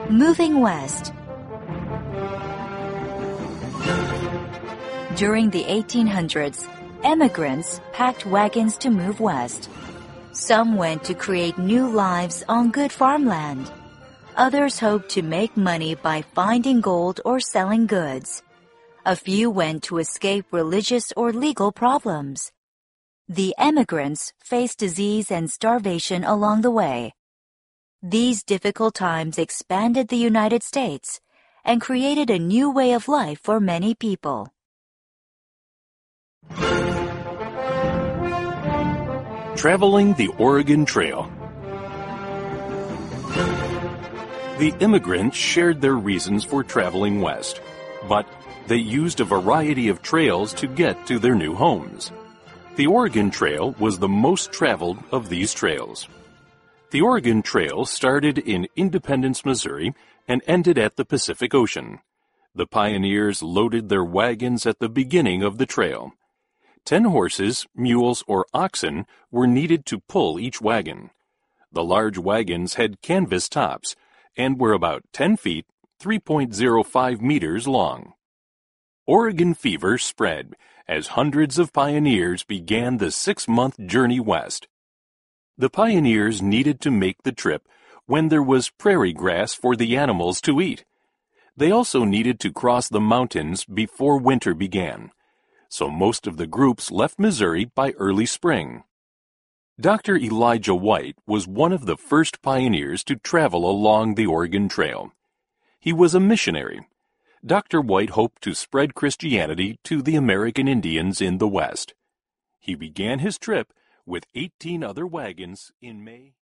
Moving west. During the 1800s, emigrants packed wagons to move west. Some went to create new lives on good farmland. Others hoped to make money by finding gold or selling goods. A few went to escape religious or legal problems. The emigrants faced disease and starvation along the way. These difficult times expanded the United States and created a new way of life for many people. Traveling the Oregon Trail. The immigrants shared their reasons for traveling west, but they used a variety of trails to get to their new homes. The Oregon Trail was the most traveled of these trails. The Oregon Trail started in Independence, Missouri, and ended at the Pacific Ocean. The pioneers loaded their wagons at the beginning of the trail. 10 horses, mules, or oxen were needed to pull each wagon. The large wagons had canvas tops and were about 10 feet, 3.05 meters long. Oregon fever spread as hundreds of pioneers began the 6-month journey west. The pioneers needed to make the trip when there was prairie grass for the animals to eat. They also needed to cross the mountains before winter began, so most of the groups left Missouri by early spring. Dr. Elijah White was one of the first pioneers to travel along the Oregon Trail. He was a missionary. Dr. White hoped to spread Christianity to the American Indians in the West. He began his trip with 18 other wagons in May